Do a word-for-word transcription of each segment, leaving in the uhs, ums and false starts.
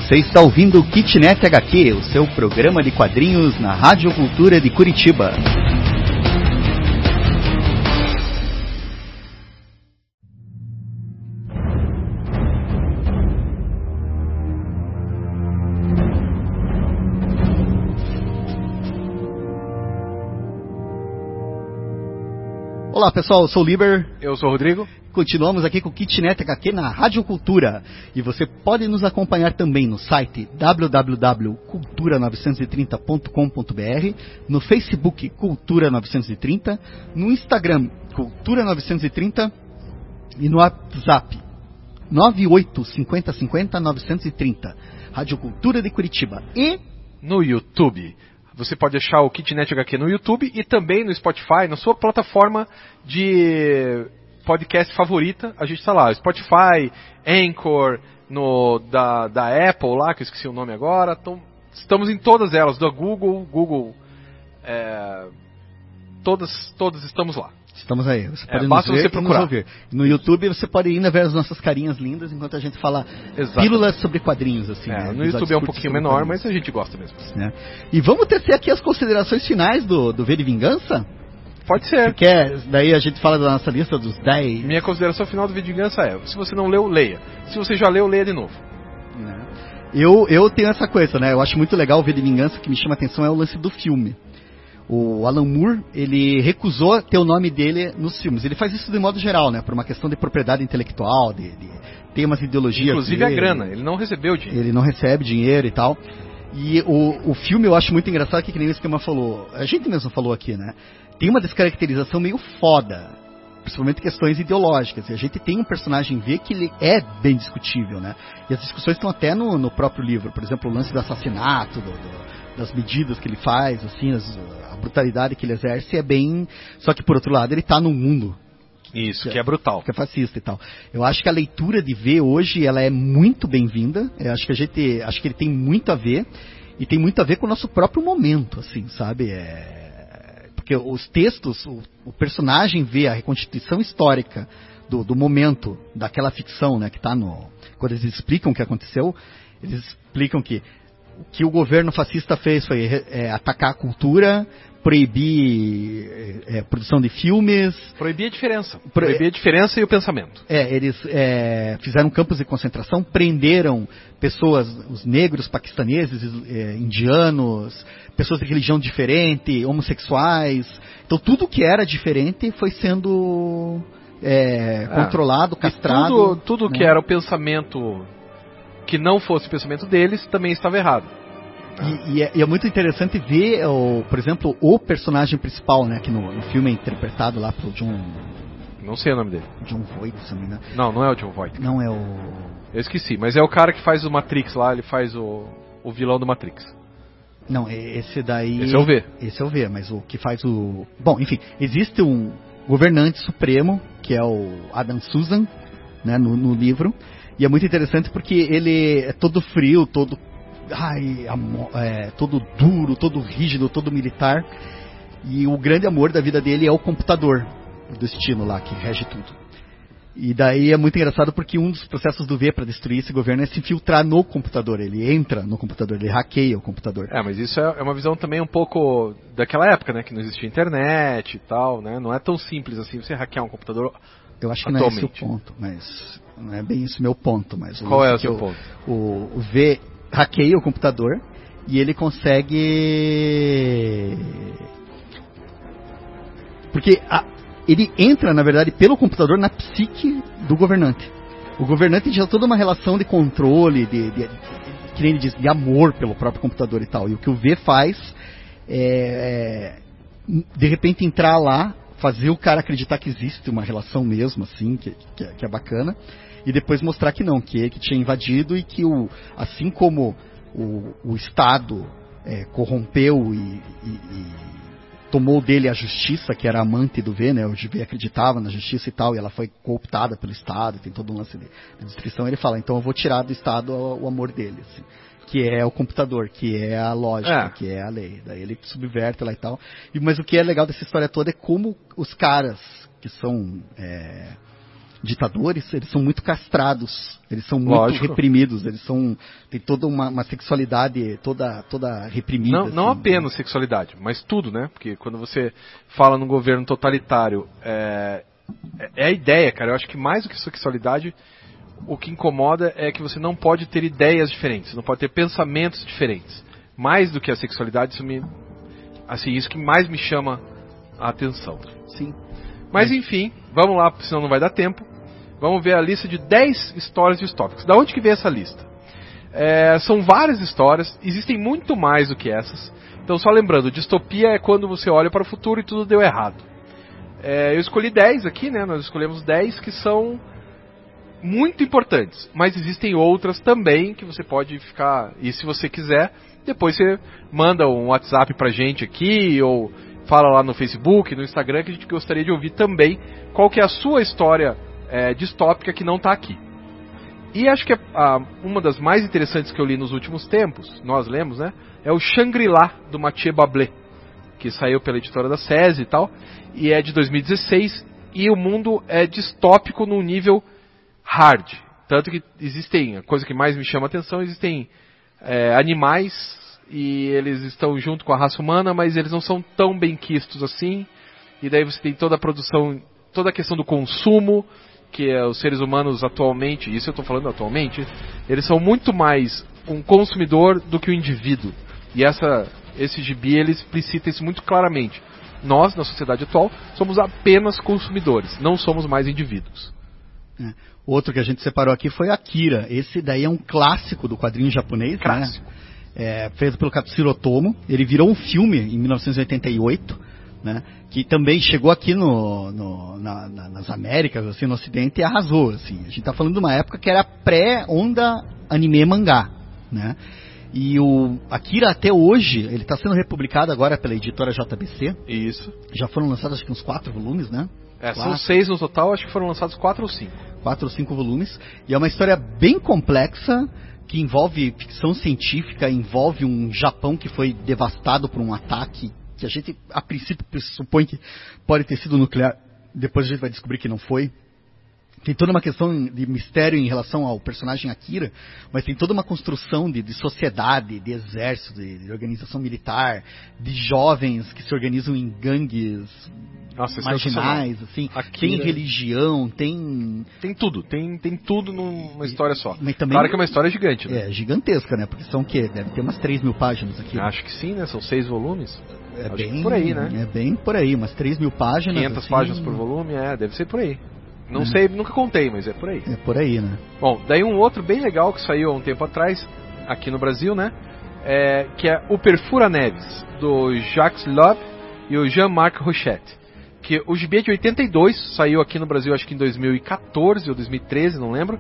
Você está ouvindo o Kitnet H Q, o seu programa de quadrinhos na Rádio Cultura de Curitiba. Olá pessoal, eu sou o Liber. Eu sou o Rodrigo. Continuamos aqui com o Kitnet H Q na Rádio Cultura. E você pode nos acompanhar também no site w w w ponto cultura novecentos e trinta ponto com ponto b r, no Facebook Cultura novecentos e trinta, no Instagram Cultura novecentos e trinta e no WhatsApp nove oito cinco zero cinco zero nove três zero, Rádio Cultura de Curitiba. E no YouTube. Você pode achar o Kitnet H Q no YouTube e também no Spotify, na sua plataforma de podcast favorita. A gente está lá, Spotify, Anchor, no, da, da Apple lá, que eu esqueci o nome agora. Então, estamos em todas elas, da Google, Google, é, todas, todas estamos lá. Estamos aí, você pode é, nos basta ver você e procurar. nos ouvir. No YouTube você pode ainda ver as nossas carinhas lindas enquanto a gente fala Exato. Pílulas sobre quadrinhos. Assim, é, né? No YouTube é um pouquinho menor, quadrinhos. Mas a gente gosta mesmo. É. E vamos tecer aqui as considerações finais do, do V de Vingança? Pode ser. Porque daí a gente fala da nossa lista dos dez... Minha consideração final do V de Vingança é, se você não leu, leia. Se você já leu, leia de novo. É. Eu, eu tenho essa coisa, né? Eu acho muito legal o V de Vingança, que me chama a atenção é o lance do filme. O Alan Moore, ele recusou ter o nome dele nos filmes. Ele faz isso de modo geral, né? Por uma questão de propriedade intelectual, de, de temas e ideologias. Inclusive dele. A grana, ele não recebeu dinheiro. Ele não recebe dinheiro e tal. E o, o filme eu acho muito engraçado, que, que nem o Esquema falou. A gente mesmo falou aqui, né? Tem uma descaracterização meio foda. Principalmente questões ideológicas. E a gente tem um personagem V que ele é bem discutível, né? E as discussões estão até no, no próprio livro. Por exemplo, o lance do assassinato, do, do, das medidas que ele faz, assim, as, a brutalidade que ele exerce é bem... Só que, por outro lado, ele está num mundo... Isso, que é, que é brutal. Que é fascista e tal. Eu acho que a leitura de V hoje, ela é muito bem-vinda. Eu acho que a gente... Acho que ele tem muito a ver. E tem muito a ver com o nosso próprio momento, assim, sabe? É... Porque os textos, o, o personagem vê a reconstituição histórica do, do momento, daquela ficção, né, que está no... Quando eles explicam o que aconteceu, eles explicam que o que o governo fascista fez foi é, atacar a cultura, proibir é, produção de filmes... Proibir a diferença. Pro... Proibir a diferença e o pensamento. É, eles é, fizeram campos de concentração, prenderam pessoas, os negros, paquistaneses, é, indianos, pessoas de religião diferente, homossexuais. Então tudo que era diferente foi sendo é, controlado, é, castrado. Tudo, tudo né? que era o pensamento que não fosse o pensamento deles também estava errado. E, e, é, e é muito interessante ver, o, por exemplo, o personagem principal, né, que no, no filme é interpretado lá pelo John... Não sei o nome dele. John Voight, se não me engano. Não, não é o John Voight. Não é o... Eu esqueci, mas é o cara que faz o Matrix lá, ele faz o, o vilão do Matrix. Não, esse daí... Esse é o V. Esse é o V, mas o que faz o... Bom, enfim, existe um governante supremo, que é o Adam Susan, né, no, no livro, e é muito interessante porque ele é todo frio, todo... Ai, é, todo duro, todo rígido, todo militar. E o grande amor da vida dele é o computador do destino lá, que rege tudo. E daí é muito engraçado porque um dos processos do V para destruir esse governo é se infiltrar no computador. Ele entra no computador, ele hackeia o computador. É, mas isso é uma visão também um pouco daquela época, né? Que não existia internet e tal, né? Não é tão simples assim você hackear um computador. Eu acho que atualmente. Não é esse o ponto, mas não é bem isso meu ponto. Mas qual é o seu eu, ponto? O, o V hackeia o computador e ele consegue... Porque a, ele entra, na verdade, pelo computador na psique do governante. O governante tinha toda uma relação de controle, de, de, de, que nem ele diz, de amor pelo próprio computador e tal. E o que o V faz é, de repente, entrar lá, fazer o cara acreditar que existe uma relação mesmo, assim, que, que, que é bacana, e depois mostrar que não, que ele que tinha invadido e que, o, assim como o, o Estado é, corrompeu e, e, e tomou dele a justiça, que era amante do V, né, o V acreditava na justiça e tal, e ela foi cooptada pelo Estado, tem todo um lance de, de destruição, ele fala, então eu vou tirar do Estado o, o amor dele, assim, que é o computador, que é a lógica, é. que é a lei. Daí ele subverte lá e tal. E, mas o que é legal dessa história toda é como os caras que são... É, ditadores, eles são muito castrados, eles são muito Lógico. reprimidos, eles são tem toda uma, uma sexualidade toda toda reprimida. Não, não assim, apenas sexualidade, mas tudo, né? Porque quando você fala num governo totalitário, é, é a ideia, cara. Eu acho que mais do que sexualidade, o que incomoda é que você não pode ter ideias diferentes, não pode ter pensamentos diferentes. Mais do que a sexualidade, isso me, assim, isso que mais me chama a atenção. Sim. Mas enfim, vamos lá, senão não vai dar tempo. Vamos ver a lista de dez histórias distópicas. Da onde que vem essa lista? É, são várias histórias, existem muito mais do que essas. Então só lembrando, distopia é quando você olha para o futuro e tudo deu errado. É, eu escolhi dez aqui, né? Nós escolhemos dez que são muito importantes. Mas existem outras também que você pode ficar... E se você quiser, depois você manda um WhatsApp pra gente aqui, ou fala lá no Facebook, no Instagram, que a gente gostaria de ouvir também qual que é a sua história é, distópica que não está aqui. E acho que a, a, uma das mais interessantes que eu li nos últimos tempos, nós lemos, né, é o Shangri-La, do Mathieu Bablé, que saiu pela editora da SESI e tal, e é de dois mil e dezesseis, e o mundo é distópico num nível hard. Tanto que existem, a coisa que mais me chama a atenção, existem é, animais, e eles estão junto com a raça humana, mas eles não são tão bem quistos assim, e daí você tem toda a produção, toda a questão do consumo, que é, os seres humanos atualmente, isso eu estou falando atualmente, eles são muito mais um consumidor do que o indivíduo. E essa, esse gibi, ele explicita isso muito claramente. Nós, na sociedade atual, somos apenas consumidores, não somos mais indivíduos. É. Outro que a gente separou aqui foi Akira. Esse daí é um clássico do quadrinho japonês, Clássico. né? É, feito pelo Katsuhiro Otomo. Ele virou um filme em mil novecentos e oitenta e oito, né? Que também chegou aqui no, no, na, na, nas Américas, assim, no Ocidente, e arrasou. Assim. A gente está falando de uma época que era pré-onda anime-mangá, né? E o Akira, até hoje, ele está sendo republicado agora pela editora J B C. Isso. Já foram lançados, acho que uns quatro volumes, né? É, são Quatro. seis no total, acho que foram lançados quatro ou cinco. Quatro ou cinco volumes. E é uma história bem complexa, que envolve ficção científica, envolve um Japão que foi devastado por um ataque, que a gente, a princípio, supõe que pode ter sido nuclear. Depois a gente vai descobrir que não foi. Tem toda uma questão de mistério em relação ao personagem Akira, mas tem toda uma construção de, de sociedade, de exército, de, de organização militar, de jovens que se organizam em gangues Nossa, marginais, assim. Akira... Tem religião, tem... Tem tudo, tem, tem tudo numa história só. Mas também, claro que é uma história gigante, né? É, gigantesca, né? Porque são o quê? Deve ter umas três mil páginas aqui. Acho que sim, né? São seis volumes. É Acho bem que por aí, né? É bem por aí, umas três mil páginas. quinhentas assim, páginas por volume, é, deve ser por aí. Não É. sei, nunca contei, mas é por aí. É por aí, né? Bom, daí um outro bem legal que saiu há um tempo atrás, aqui no Brasil, né? É, que é o Perfura Neves, do Jacques Loeb e o Jean-Marc Rochette. Que o gibi é de oitenta e dois, saiu aqui no Brasil acho que em dois mil e quatorze ou dois mil e treze, não lembro.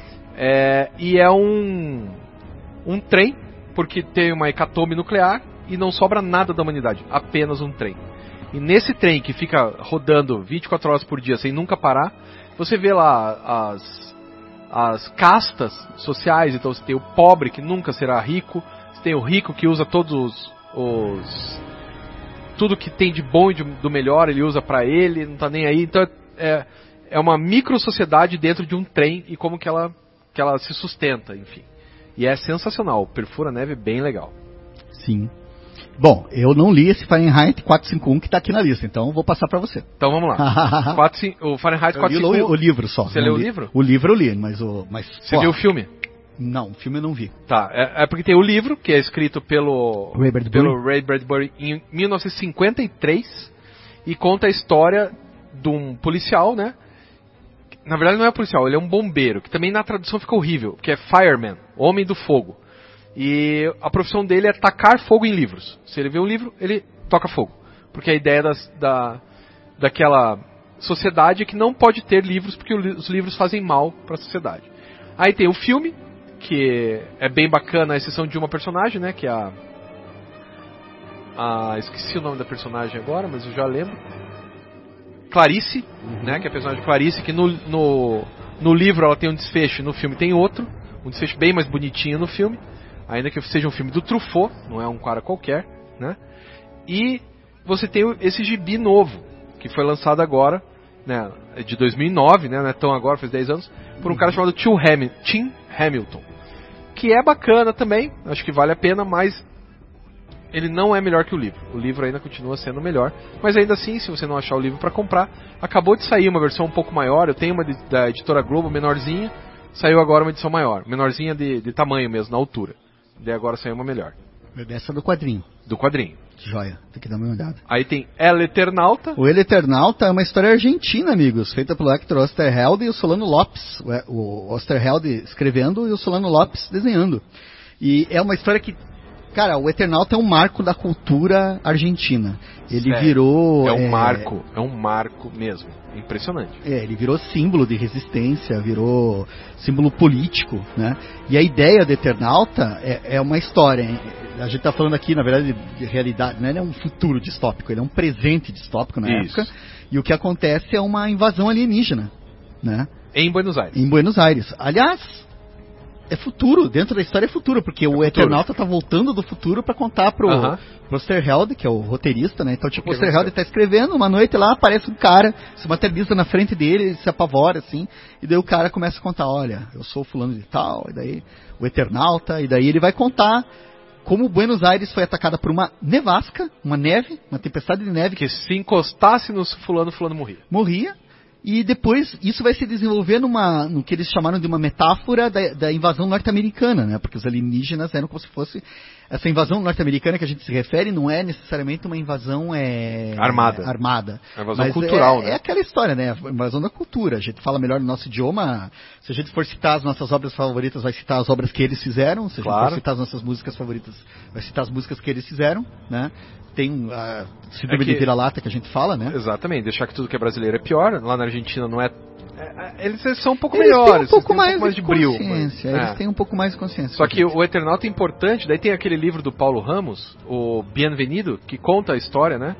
É, e é um, um trem, porque tem uma hecatombe nuclear e não sobra nada da humanidade, apenas um trem. E nesse trem que fica rodando vinte e quatro horas por dia sem nunca parar, você vê lá as, as castas sociais. Então você tem o pobre que nunca será rico, você tem o rico que usa todos os... os tudo que tem de bom e de, do melhor ele usa pra ele, não tá nem aí. Então é, é uma micro sociedade dentro de um trem e como que ela, que ela se sustenta, enfim. E é sensacional, Perfura Neve é bem legal. Sim. Bom, eu não li esse Fahrenheit quatrocentos e cinquenta e um que está aqui na lista, então vou passar para você. Então vamos lá. quatro, o Fahrenheit quatrocentos e cinquenta e um. Eu li o, o livro só. Você leu li, o livro? O livro eu li, mas o... Mas, você pô, viu o filme? Não, o filme eu não vi. Tá, é, é porque tem o livro, que é escrito pelo Ray Bradbury, pelo Ray Bradbury em mil novecentos e cinquenta e três e conta a história de um policial, né? Na verdade não é policial, ele é um bombeiro, que também na tradução fica horrível, que é fireman, homem do fogo. E a profissão dele é tacar fogo em livros. Se ele vê um livro, ele toca fogo. Porque a ideia das, da, daquela sociedade é que não pode ter livros, porque os livros fazem mal para a sociedade. Aí tem o filme, que é bem bacana, a exceção de uma personagem, né? Que é a... a esqueci o nome da personagem agora, mas eu já lembro. Clarice, uhum. né? Que é a personagem Clarice, que no, no, no livro ela tem um desfecho, no filme tem outro. Um desfecho bem mais bonitinho no filme. Ainda que seja um filme do Truffaut, não é um cara qualquer, né? E você tem esse gibi novo, que foi lançado agora, né, de dois mil e nove, né, não é tão agora, faz dez anos, por um cara chamado Tim Hamilton, Tim Hamilton, que é bacana também, acho que vale a pena, mas ele não é melhor que o livro. O livro ainda continua sendo melhor, mas ainda assim, se você não achar o livro para comprar, acabou de sair uma versão um pouco maior. Eu tenho uma de, da editora Globo, menorzinha, saiu agora uma edição maior, menorzinha de, de tamanho mesmo, na altura. Daí agora saiu uma melhor. Essa do quadrinho. Do quadrinho. Que joia, tem que dar uma olhada. Aí tem El Eternauta. O El Eternauta é uma história argentina, amigos, feita pelo Hector Osterheld e o Solano Lopes. O Osterheld escrevendo e o Solano Lopes desenhando. E é uma história que, cara, o Eternauta é um marco da cultura argentina. Ele Sério? virou... É um é... marco, é um marco mesmo. Impressionante. É, ele virou símbolo de resistência, virou símbolo político, né? E a ideia do Eternauta é, é uma história, hein? A gente está falando aqui, na verdade, de realidade, não é um futuro distópico, ele é um presente distópico na Isso. época. E o que acontece é uma invasão alienígena, né? Em Buenos Aires. Em Buenos Aires. Aliás, é futuro, dentro da história é futuro, porque é o futuro. Eternauta tá voltando do futuro para contar pro, uh-huh. pro Osterheld, que é o roteirista, né? Então, tipo, o Osterheld tá escrevendo, uma noite lá aparece um cara, se materializa na frente dele, ele se apavora, assim, e daí o cara começa a contar, olha, eu sou fulano de tal, e daí o Eternauta, e daí ele vai contar como Buenos Aires foi atacada por uma nevasca, uma neve, uma tempestade de neve. Que se encostasse no fulano, fulano morria. Morria. E depois isso vai se desenvolver numa, no que eles chamaram de uma metáfora da, da invasão norte-americana, né? Porque os alienígenas eram como se fosse... Essa invasão norte-americana que a gente se refere não é necessariamente uma invasão é, armada. armada. É invasão mas cultural, é, né? É aquela história, né? A invasão da cultura. A gente fala melhor no nosso idioma. Se a gente for citar as nossas obras favoritas, vai citar as obras que eles fizeram. Se a gente claro. for citar as nossas músicas favoritas, vai citar as músicas que eles fizeram, né? Tem a síndrome é que, de vira-lata que a gente fala, né? Exatamente. Deixar que tudo que é brasileiro é pior. Lá na Argentina não é... é eles são um pouco eles melhores. Têm um pouco, mais, um pouco mais de brilho. Mas, é. Eles têm um pouco mais de consciência. Só que o Eternauta é importante. Daí tem aquele livro do Paulo Ramos, o Bienvenido, que conta a história, né?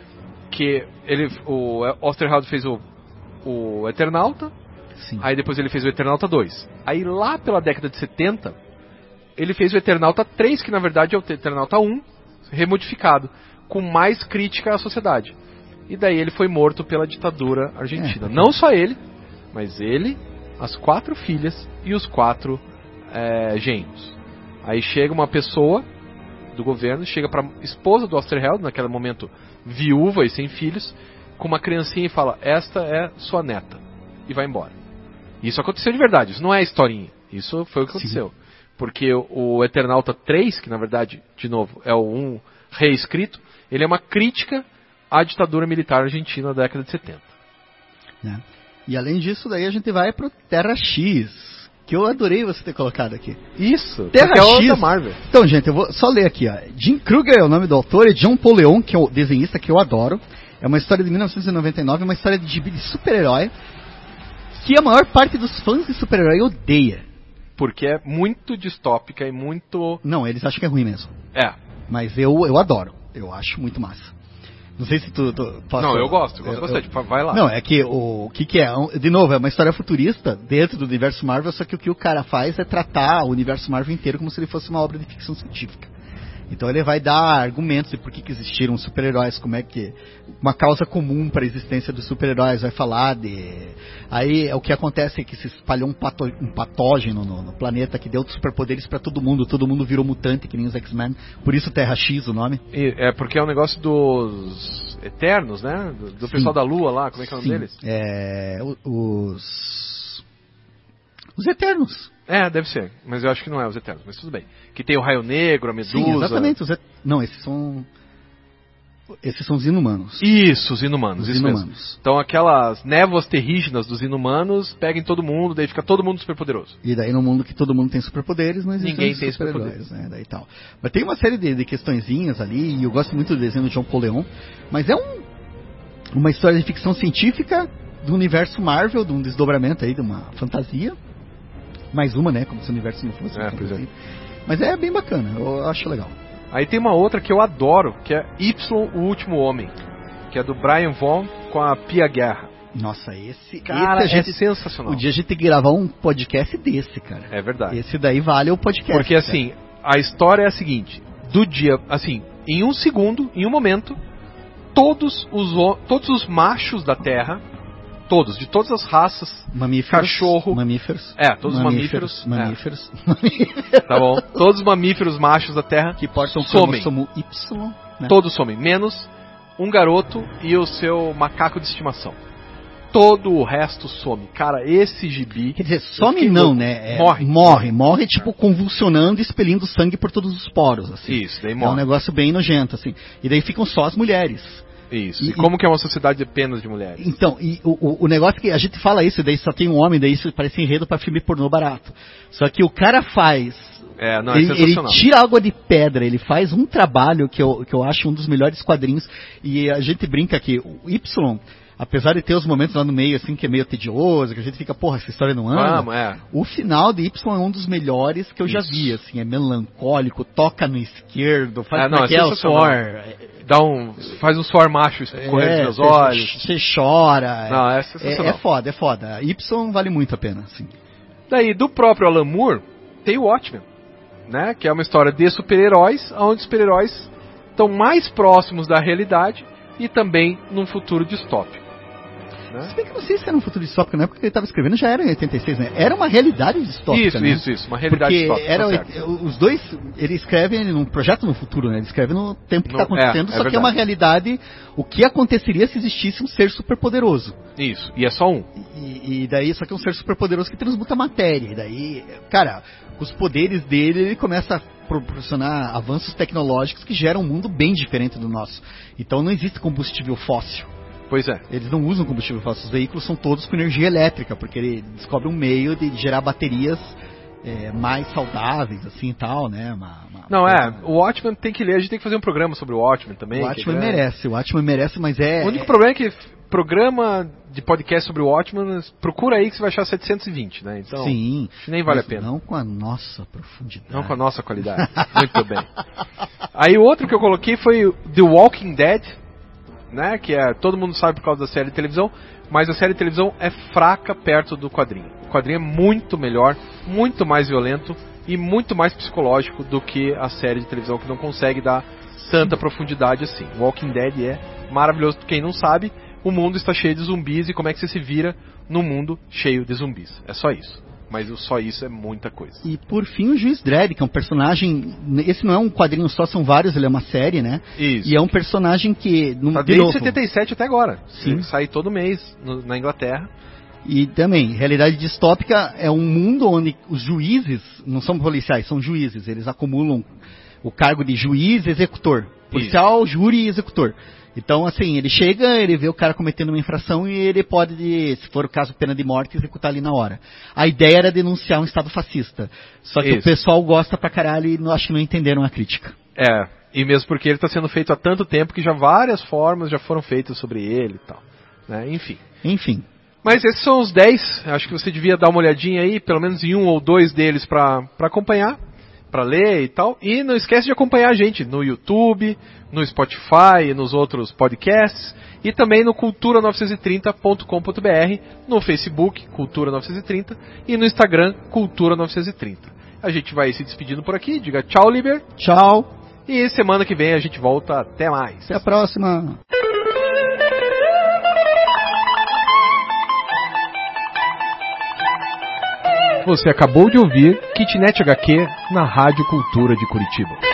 Que ele, o Osterheld fez o, o Eternauta. Sim. Aí depois ele fez o Eternauta dois. Aí lá pela década de setenta, ele fez o Eternauta três, que na verdade é o Eternauta um, remodificado, com mais crítica à sociedade. E daí ele foi morto pela ditadura argentina. É. Não só ele, mas ele, as quatro filhas e os quatro é, genros. Aí chega uma pessoa do governo, chega para esposa do Osterheld, naquele momento viúva e sem filhos, com uma criancinha e fala, esta é sua neta. E vai embora. Isso aconteceu de verdade, isso não é historinha. Isso foi o que aconteceu. Sim. Porque o Eternauta três, que na verdade, de novo, é o um reescrito, ele é uma crítica à ditadura militar argentina da década de setenta. É. E além disso, daí a gente vai pro Terra X, que eu adorei você ter colocado aqui. Isso, Terra é X. Da Marvel. Então, gente, eu vou só ler aqui. Ó. Jim Kruger é o nome do autor, e John Paul Leon, que é o desenhista que eu adoro. É uma história de mil novecentos e noventa e nove, uma história de gibi de super-herói, que a maior parte dos fãs de super-herói odeia. Porque é muito distópica e muito... Não, eles acham que é ruim mesmo. É. Mas eu, eu adoro. Eu acho muito massa. Não sei se tu... tu posso... Não, eu gosto. Eu gosto eu, bastante. Eu... Vai lá. Não, é que o, o que, que é? De novo, é uma história futurista dentro do universo Marvel, só que o que o cara faz é tratar o universo Marvel inteiro como se ele fosse uma obra de ficção científica. Então ele vai dar argumentos de por que, que existiram super-heróis, como é que... Uma causa comum para a existência dos super-heróis, vai falar de... Aí o que acontece é que se espalhou um, pato, um patógeno no, no planeta que deu superpoderes para todo mundo, todo mundo virou mutante, que nem os X-Men, por isso Terra X o nome. E é porque é um negócio dos Eternos, né? Do, do pessoal da Lua lá, como é que é o nome deles? É... Os... Os Eternos. É, deve ser, mas eu acho que não é os Eternos, mas tudo bem. Que tem o Raio Negro, a Medusa... Sim, exatamente. Os et... Não, esses são... Esses são os Inumanos. Isso, os Inumanos, os isso Inumanos. Mesmo. Então aquelas névoas terrígenas dos Inumanos pegam todo mundo, daí fica todo mundo superpoderoso. E daí no mundo que todo mundo tem superpoderes, não existe ninguém tem superpoderes, super né? Daí tal. Mas tem uma série de, de questõezinhas ali, e eu gosto muito do desenho do John Paul Leon, mas é um, uma história de ficção científica do universo Marvel, de um desdobramento aí, de uma fantasia. Mais uma, né? Como se o universo não fosse. É, pois é. Mas é bem bacana, eu acho legal. Aí tem uma outra que eu adoro, que é Y, o Último Homem, que é do Brian Vaughan com a Pia Guerra. Nossa, esse, cara, esse a gente, é sensacional. Um dia a gente tem que gravar um podcast desse, cara. É verdade. Esse daí vale o podcast. Porque cara. assim, a história é a seguinte, do dia, assim, em um segundo, em um momento, todos os, todos os machos da Terra Todos, de todas as raças. Mamíferos. Cachorro. Mamíferos. É, todos os mamíferos. Mamíferos. É. Tá bom. Todos os mamíferos machos da Terra que portam o somem. cromossomo Y. Né? Todos somem, menos um garoto e o seu macaco de estimação. Todo o resto some. Cara, esse gibi... Quer dizer, some não, louco. né? É, morre. Morre, morre, tipo, convulsionando e expelindo sangue por todos os poros, assim. Isso, daí morre. É um negócio bem nojento, assim. E daí ficam só as mulheres. Isso. E, e como que é uma sociedade apenas de mulheres? Então, e o, o, o negócio que a gente fala isso, daí só tem um homem, daí isso parece enredo pra filme pornô barato. Só que o cara faz... É, não, é ele, ele tira água de pedra, ele faz um trabalho que eu, que eu acho um dos melhores quadrinhos. E a gente brinca que o Y... Apesar de ter os momentos lá no meio, assim, que é meio tedioso, que a gente fica, porra, essa história não anda. Vamos, é. O final de Y é um dos melhores que eu já Isso. vi, assim, é melancólico, toca no esquerdo, faz é, não, é o suor. Dá um, faz um suor macho escorrendo é, nos olhos. Você chora. Não, é, é, sensacional. é foda, é foda. Y vale muito a pena, assim. Daí, do próprio Alan Moore, tem o Watchmen, né? Que é uma história de super-heróis, onde os super-heróis estão mais próximos da realidade e também num futuro distópico. Né? Se bem que eu não sei se era um futuro distópico, na época que ele estava escrevendo já era em oitenta e seis, né? Era uma realidade distópica, Isso, né? isso, isso, uma realidade Porque distópica. Era, tá os dois, ele escreve num projeto no futuro, né? Ele escreve no tempo que está acontecendo, é, é só verdade. que é uma realidade, o que aconteceria se existisse um ser superpoderoso. Isso, e é só um. E, e daí, só que é um ser superpoderoso que transmuta matéria. E daí, cara, os poderes dele, ele começa a proporcionar avanços tecnológicos que geram um mundo bem diferente do nosso. Então não existe combustível fóssil. Pois é. Eles não usam combustível fóssil, os veículos são todos com energia elétrica, porque ele descobre um meio de gerar baterias é, mais saudáveis, assim e tal, né? Uma, uma, não, uma... é, o Watchmen tem que ler, a gente tem que fazer um programa sobre o Watchmen também. O Watchmen é... merece, o Watchmen merece, mas é... O único é... problema é que programa de podcast sobre o Watchmen, procura aí que você vai achar setecentos e vinte, né? Então, sim, nem vale a pena. Não com a nossa profundidade. Não com a nossa qualidade. Muito bem. Aí o outro que eu coloquei foi The Walking Dead, né, que é, todo mundo sabe por causa da série de televisão, mas a série de televisão é fraca perto do quadrinho. O quadrinho é muito melhor, muito mais violento e muito mais psicológico do que a série de televisão, que não consegue dar tanta profundidade assim. Walking Dead é maravilhoso. Quem não sabe, o mundo está cheio de zumbis e como é que você se vira num mundo cheio de zumbis. É só isso. Mas só isso é muita coisa. E por fim o Juiz Dredd, que é um personagem... Esse não é um quadrinho só, são vários, ele é uma série, né? Isso. E é um personagem que... No, tá de desde novo, setenta e sete até agora. Sim. Ele sai todo mês no, na Inglaterra. E também, realidade distópica é um mundo onde os juízes, não são policiais, são juízes. Eles acumulam o cargo de juiz e executor. Policial, isso. Júri e executor. Então, assim, ele chega, ele vê o cara cometendo uma infração e ele pode, se for o caso, pena de morte, executar ali na hora. A ideia era denunciar um Estado fascista. Só que isso. O pessoal gosta pra caralho e não, acho que não entenderam a crítica. É, e mesmo porque ele está sendo feito há tanto tempo que já várias formas já foram feitas sobre ele e tal. Né? Enfim. Enfim. Mas esses são os dez. Acho que você devia dar uma olhadinha aí, pelo menos em um ou dois deles pra, pra acompanhar, pra ler e tal. E não esquece de acompanhar a gente no YouTube, no Spotify e nos outros podcasts. E também no cultura novecentos e trinta ponto com ponto b r, no Facebook, Cultura novecentos e trinta, e no Instagram, Cultura novecentos e trinta. A gente vai se despedindo por aqui. Diga tchau, Liber. Tchau. E semana que vem a gente volta. Até mais. Até a próxima. Você acabou de ouvir Kitnet H Q na Rádio Cultura de Curitiba.